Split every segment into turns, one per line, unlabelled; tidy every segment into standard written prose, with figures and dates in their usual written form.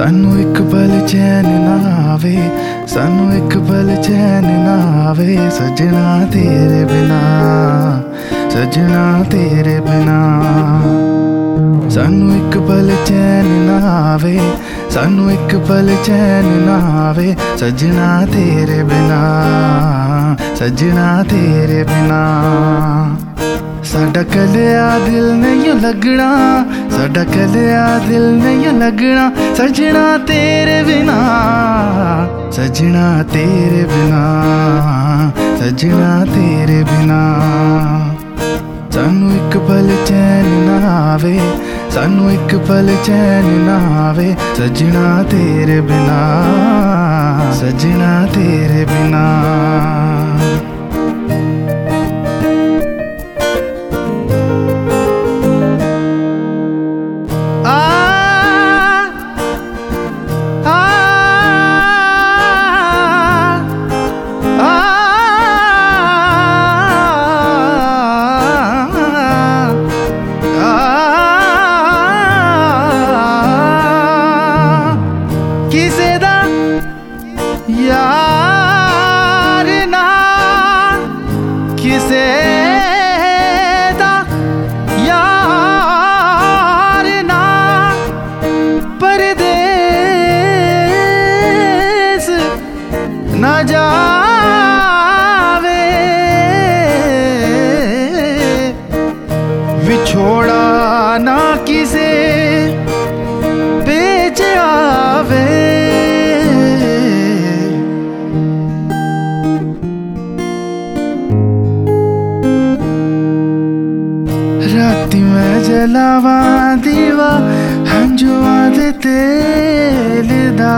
सानू एक पल चैन ना आवे, सानू एक पल चैन ना आवे, सजना तेरे बिना, सजना तेरे बिना। सानू एक पल चैन ना आवे, सानू एक पल चैन ना आवे, सजना तेरे बिना, सजना तेरे बिना। साडा कलिया दिल नहीं लगना, साडा कलिया दिल नहीं लगना, सजना तेरे बिना, सजना तेरे बिना, सजना तेरे बिना। सानू एक पल चैन ना आवे, सानू एक पल चैन ना आवे, सजना तेरे बिना, सजना तेरे बिना। किसे दा यार ना, किसे दा यार ना, परदेस ना जावे, विछोड़ा ना किसे बेच आवे। राती मैं जलावा दीवा हंजुआ दे तेल दा,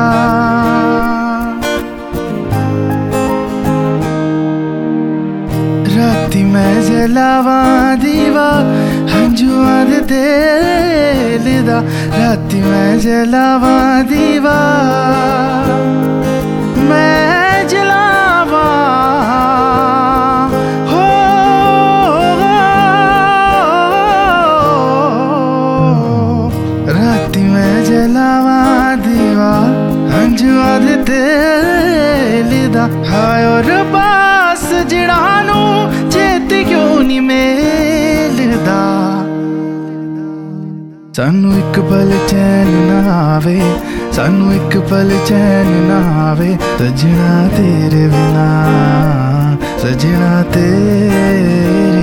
राती मैं जलावा दीवा हंजुआ दे तेल दा, राती मैं जलावा दीवा, मैं जलावा हो, राती मैं जलावा दीवा हंजुआ दे तेल दा। हाय और बास जिड़ानू चेती क्यों नहीं मिलदा। सानू एक पल चैन ना आवे, सानू एक पल चैन ना आवे, सजना तेरे बिना, सजना तेरे